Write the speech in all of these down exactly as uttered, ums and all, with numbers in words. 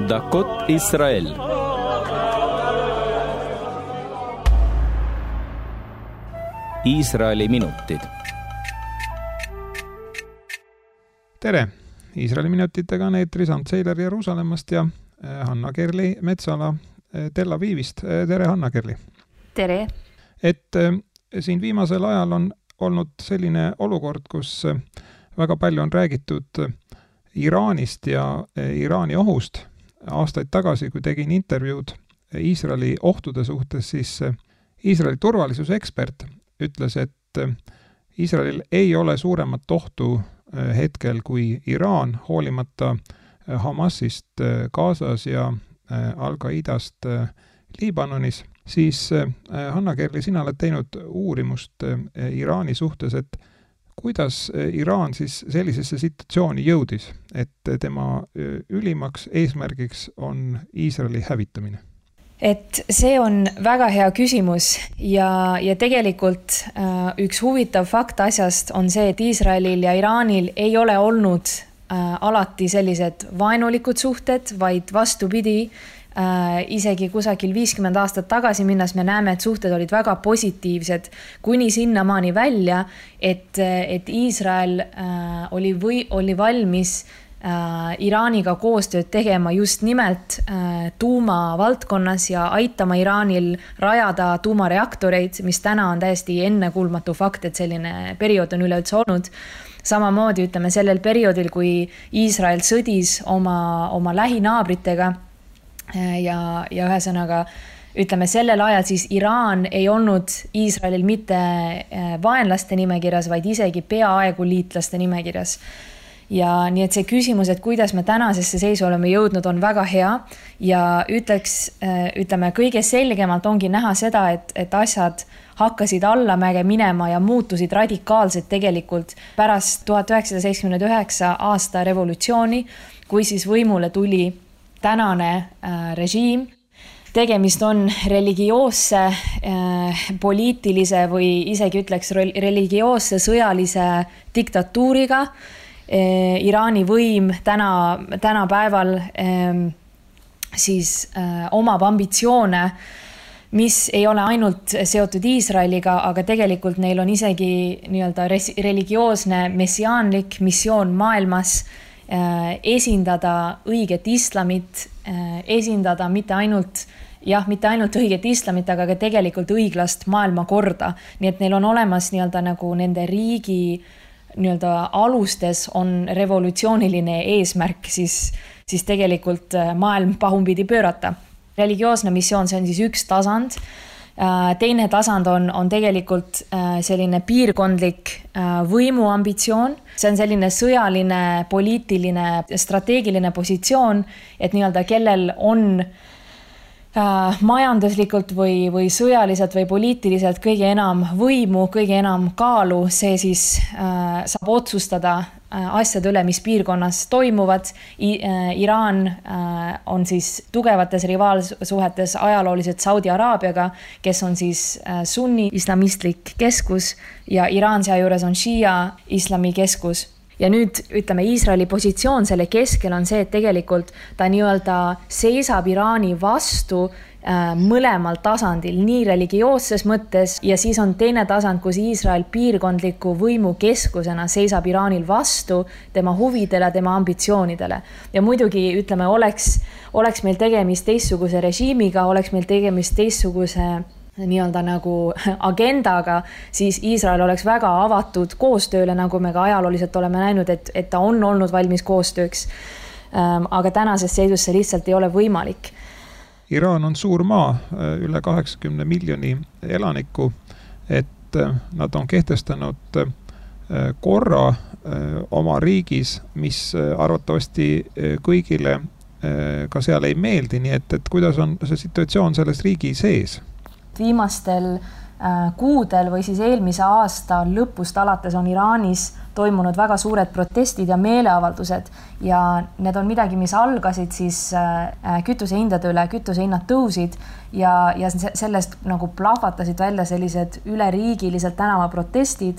דקות ישראל. Iisraeli minutid. Tere! Iisraeli minutitega on eetris Ant Seiler Jeruusalemmast ja Hanna Kerli Metsala Tel Avivist. Tere, Hanna Kerli! Tere! Et siin viimasel ajal on olnud selline olukord, kus väga palju on räägitud Iraanist ja Iraani ohust. Aastaid tagasi, kui tegin intervjuud Iisraeli ohtude suhtes, siis Iisraeli turvalisusekspert ütles, et Iisraelil ei ole suuremat ohtu hetkel kui Iraan, hoolimata Hamasist Gazas ja Al-Qaidast Liibanonis. Siis Hanna Kerli, sina oled teinud uurimust Iraani suhtes, et kuidas Iraan siis sellisesse situatsiooni jõudis, et tema ülimaks eesmärgiks on Iisraeli hävitamine? Et see on väga hea küsimus ja, ja tegelikult äh, üks huvitav fakt asjast on see, et Iisraelil ja Iraanil ei ole olnud äh, alati sellised vaenulikud suhted, vaid vastupidi, äh, isegi kusagil viiskümmend aastat tagasi minnes me näeme, et suhted olid väga positiivsed kuni sinnamaani välja, et, et Iisrael äh, oli, või, oli valmis Iraaniga koostööd tegema just nimelt tuuma valdkonnas ja aitama Iraanil rajada tuumareaktoreid, mis täna on täiesti ennekuulmatu fakt, et selline periood on üleüldse olnud. Samamoodi ütleme sellel perioodil, kui Iisrael sõdis oma, oma lähinaabritega ja, ja ühesõnaga ütleme sellel ajal siis Iraan ei olnud Iisraelil mitte vaenlaste nimekirjas, vaid isegi peaaegu liitlaste nimekirjas. Ja nii et see küsimus, et kuidas me tänasesse seisu oleme jõudnud, on väga hea ja ütleks, ütleme, kõige selgemalt ongi näha seda, et, et asjad hakkasid allamäge minema ja muutusid radikaalselt tegelikult pärast tuhat üheksasada seitsekümmend üheksa aasta revolutsiooni, kui siis võimule tuli tänane äh, režiim. Tegemist on religioosse, äh, poliitilise või isegi ütleks religioosse sõjalise diktatuuriga. Iraani võim täna, täna päeval eh, siis eh, omab ambitsioone, mis ei ole ainult seotud Iisraeliga, aga tegelikult neil on isegi nii-öelda religioosne messiaanlik missioon maailmas eh, esindada õiget islamit, eh, esindada mitte ainult jah, mitte ainult õiget islamit, aga ka tegelikult õiglast maailmakorda. Nii et neil on olemas nii-öelda nagu nende riigi nii-öelda alustes on revolutsiooniline eesmärk siis, siis tegelikult maailm pahumpidi pöörata. Religioosne missioon, see on siis üks tasand. Teine tasand on, on tegelikult selline piirkondlik võimuambitsioon. See on selline sõjaline, poliitiline, strateegiline positsioon, et nii-öelda kellel on majanduslikult või, või sõjaliselt või poliitiliselt kõige enam võimu, kõige enam kaalu, see siis äh, saab otsustada äh, asjade üle, mis piirkonnas toimuvad. I, äh, Iraan äh, on siis tugevates rivaalsuhetes ajalooliselt Saudi Araabiaga, kes on siis äh, sunni islamistlik keskus ja Iraan seajuures on Shia islami keskus. Ja nüüd ütleme, Iisraeli positsioon selle keskel on see, et tegelikult ta nii-öelda seisab Iraani vastu äh, mõlemal tasandil, nii religioosses mõttes ja siis on teine tasand, kus Iisrael piirkondliku võimu keskusena seisab Iraanil vastu tema huvidele, tema ambitsioonidele. Ja muidugi ütleme, oleks, oleks meil tegemist teistsuguse režiimiga, oleks meil tegemist teistsuguse nii-öelda nagu agendaga, siis Iisrael oleks väga avatud koostööle, nagu me ka ajalooliselt oleme näinud, et, et ta on olnud valmis koostööks. Aga tänases seisus see lihtsalt ei ole võimalik. Iraan on suur maa, üle kaheksakümne miljoni elaniku, et nad on kehtestanud korra oma riigis, mis arvatavasti kõigile ka seal ei meeldi, nii et, et kuidas on see situatsioon selles riigi sees? Viimastel äh, kuudel või siis eelmise aasta lõpust alates on Iraanis toimunud väga suured protestid ja meeleavaldused ja need on midagi, mis algasid siis äh, kütusehindade üle, kütusehinnad tõusid ja, ja sellest nagu plahvatasid välja sellised üleriigiliselt tänavaprotestid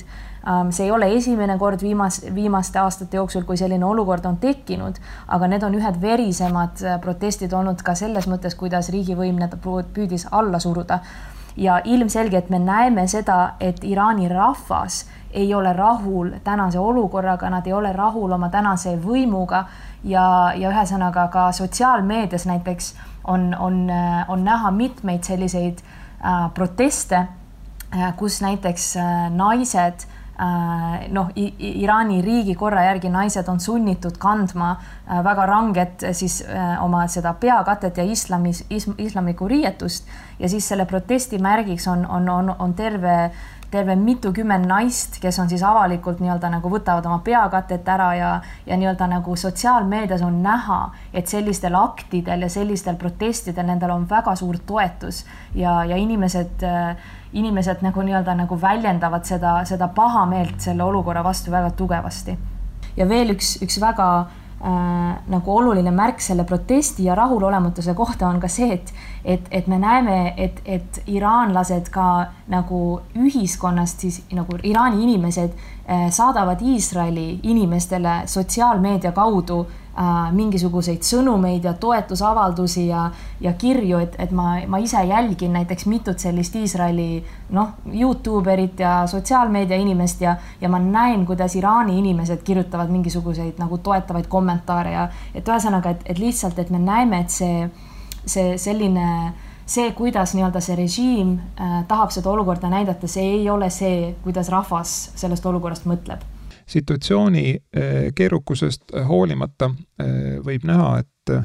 See ei ole esimene kord viimas, viimaste aastate jooksul, kui selline olukord on tekkinud, aga need on ühed verisemad protestid olnud ka selles mõttes, kuidas riigivõim need püüdis alla suruda. Ja ilmselgelt me näeme seda, et Iraani rahvas ei ole rahul tänase olukorraga, nad ei ole rahul oma tänase võimuga ja, ja ühesõnaga ka sotsiaalmeedias näiteks on, on, on näha mitmeid selliseid äh, proteste, äh, kus näiteks äh, naised äh, noh, Iraani riigikorra järgi naised on sunnitud kandma äh, väga ranget siis äh, oma seda peakatet ja islamis, ism, islamlikku riietust ja siis selle protesti märgiks on, on, on, on terve terve mitukümmend naist, kes on siis avalikult nii-öelda nagu võtavad oma peakatet ära ja, ja nii-öelda nagu sotsiaalmeedias on näha, et sellistel aktidel ja sellistel protestidel nendel on väga suur toetus ja, ja inimesed, inimesed nagu nii-öelda nagu väljendavad seda, seda pahameelt selle olukorra vastu väga tugevasti. Ja veel üks, üks väga äh, nagu oluline märk selle protesti ja rahulolematuse kohta on ka see, et et, et me näeme, et, et iraanlased ka nagu ühiskonnast siis nagu Iraani inimesed saadavad Iisraeli inimestele sotsiaalmeedia kaudu äh, mingisuguseid sõnumeid ja toetusavaldusi ja, ja kirju, et, et ma, ma ise jälgin näiteks mitut sellist Iisraeli noh, YouTuberit ja sotsiaalmeedia inimest ja, ja ma näen, kuidas Iraani inimesed kirjutavad mingisuguseid nagu toetavaid kommentaare ja et ühesõnaga, et, et lihtsalt, et me näeme, et see see selline, see, kuidas nii-öelda see režiim äh, tahab seda olukorda näidata, see ei ole see, kuidas rahvas sellest olukorrast mõtleb. Situatsiooni äh, keerukusest hoolimata äh, võib näha, et,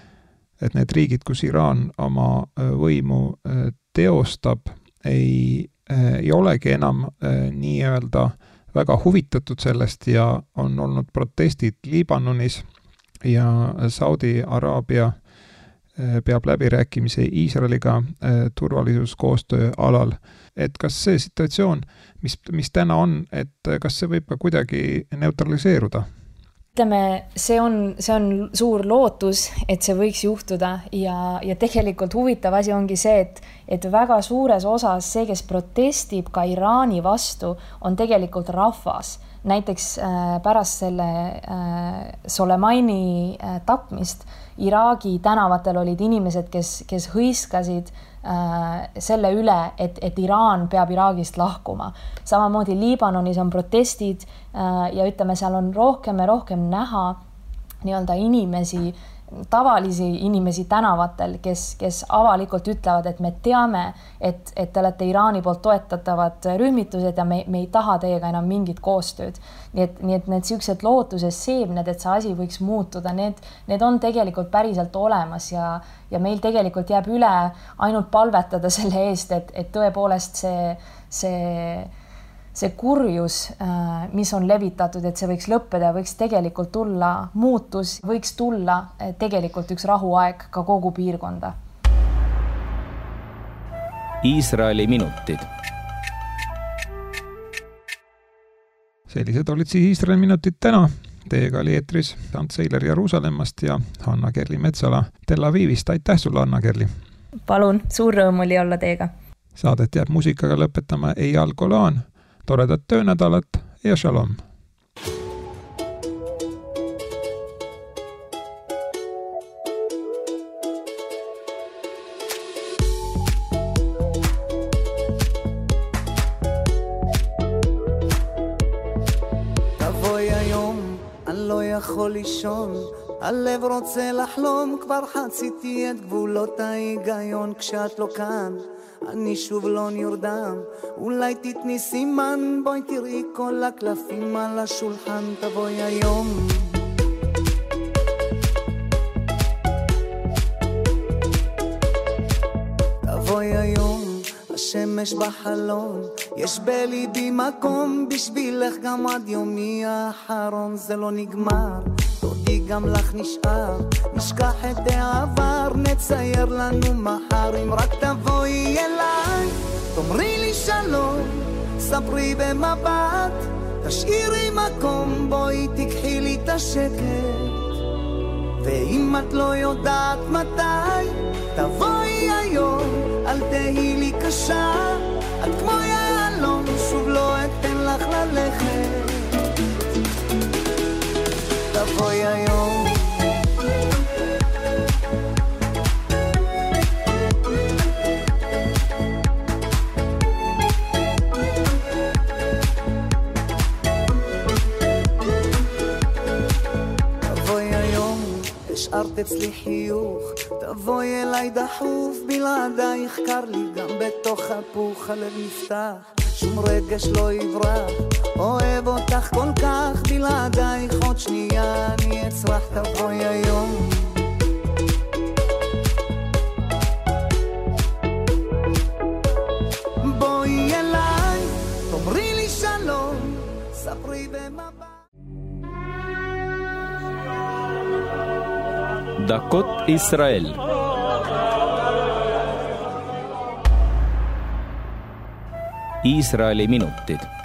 et need riigid, kus Iraan oma äh, võimu äh, teostab, ei, äh, ei olegi enam äh, nii-öelda väga huvitatud sellest ja on olnud protestid Liibanonis ja Saudi Araabia peab läbirääkimise Iisraeliga turvalisuskoostöö alal. Et kas see situatsioon, mis, mis täna on, et kas see võib ka kuidagi neutraliseeruda? Ütleme, see on, see on suur lootus, et see võiks juhtuda ja, ja tegelikult huvitav asi ongi see, et, et väga suures osas see, kes protestib ka Iraani vastu, on tegelikult rahvas. Näiteks äh, pärast selle äh, Soleimani äh, tapmist Iraagi tänavatel olid inimesed, kes, kes hõiskasid äh, selle üle, et, et Iraan peab Iraagist lahkuma. Samamoodi Liibanonis on protestid äh, ja ütleme, seal on rohkem ja rohkem näha nii-öelda inimesi, tavalisi inimesi tänavatel, kes, kes avalikult ütlevad, et me teame, et, et te olete Iraani poolt toetatavad rühmitused ja me, me ei taha teiega enam mingit koostööd. Nii et, nii et need siuksed lootuses seemned, et see asi võiks muutuda, need, need on tegelikult päriselt olemas ja, ja meil tegelikult jääb üle ainult palvetada selle eest, et, et tõepoolest see, see see kurjus, mis on levitatud, et see võiks lõppeda ja võiks tegelikult tulla muutus, võiks tulla tegelikult üks rahuaeg ka kogu piirkonda. Iisraeli minutid. Sellised olid siis Iisraeli minutid täna. Teiega oli eetris Ants Seiler Jeruusalemmast ja Hanna Kerli Metsala Tel Avivist. Aitäh sulle, Hanna Kerli! Palun, suur rõõm oli olla teiega. Saadet jääb muusikaga lõpetama Eyal Golan. Toredat töönädalat ja shalom! תבואי היום, אני לא יכול לישון, הלב רוצה לחלום, כבר חציתי את גבולות ההיגיון כשאת לא כאן. אני שוב לא נרדם, אולי תתני סימן, בואי תראי כל הקלפים על השולחן, תבואי היום. תבואי היום, השמש בחלון, יש בליבי מקום, בשבילך גם עד יומי האחרון, זה לא נגמר. אותי גם לך נשאר, נשכח את העבר, נצייר לנו מחר, אם רק תבואי אליי, תאמרי לי שלום, ספרי במבט, תשאירי מקום, בואי תקחי לי את השקט, ואם את לא יודעת מתי, תבואי היום, אל תהי לי קשה, את כמו יעלון, שוב לא אתן לך לך ללכת, תבואי היום. השארת אצלי חיוך, תבואי אליי דחוף, בלעדייך קר לי גם בתוך הפוך, הלב נפתח, שום רגש לא יברח, אוהב אותך כל כך, בלעדייך עוד שנייה אני אצרח, תבואי היום. בואי אליי, תאמרי לי שלום, ספרי במבט. דקות ישראל. Iisraeli minutid.